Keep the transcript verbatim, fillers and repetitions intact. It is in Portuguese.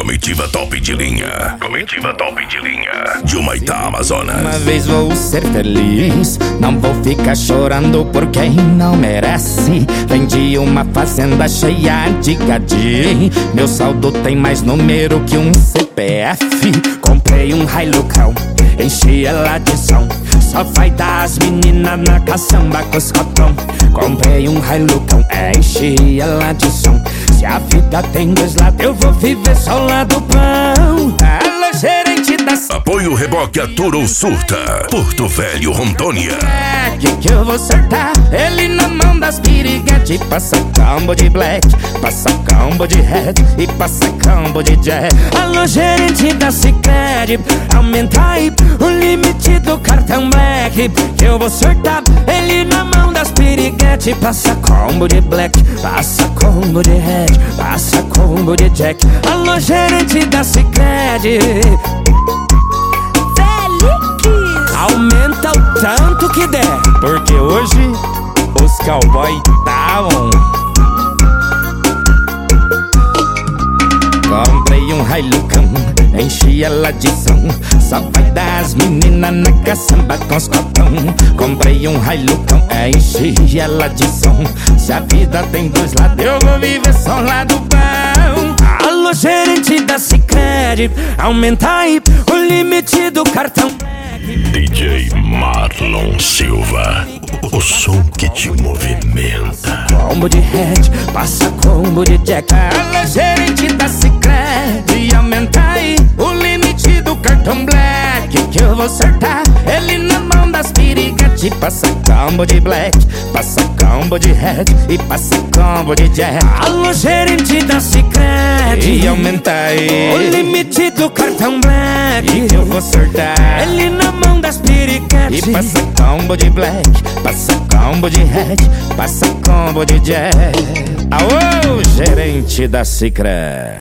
Comitiva top de linha. Comitiva top de linha. De Humaitá, Amazonas. Uma vez vou ser feliz, não vou ficar chorando por quem não merece. Vendi uma fazenda cheia de gadinho. Meu saldo tem mais número que um C P F. Comprei um Hilucão, enchi ela de som. Só vai dar as meninas na caçamba com os cotão. Comprei um Hilucão, enchi ela de som. Se a vida tem dois lados, eu vou viver só o lado pão. Alô, gerente da... Apoio Reboque Atura ou Surta. Porto Velho, Rondônia. É que que eu vou acertar ele na mão das piriguete. Passa combo de black, passa combo de red e passa combo de jack. Alô, gerente da Sicredi, aumenta aí o limite do cartão black, que eu vou acertar ele na mão das piriguete. Passa combo de black, passa combo de red, passa combo de jack. Alô, gerente da Sicredi, aumenta o tanto que der, porque hoje os cowboy davam. Comprei um Hilucão, enchi ela de som. Só vai dar as meninas na caçamba com os cotão. Comprei um Hilucão, enchi ela de som. Se a vida tem dois lados, eu vou viver só o lado bom. Alô, gerente da Sicredi, aumenta aí o limite do cartão. D J Marlon Silva, o som que te movimenta. Combo de red, passa combo de jack. Alô, gerente da Sicredi, aumenta aí o limite do cartão black, que eu vou acertar ele na mão das piriguete. Passa combo de black, passa combo de red e passa combo de jack. Alô, gerente da Sicredi, aumenta aí o limite do cartão black, que eu vou acertar ele na mão das piriguete. E passa combo de black, passa combo de red, passa combo de jack. Aô, gerente da Sicredi.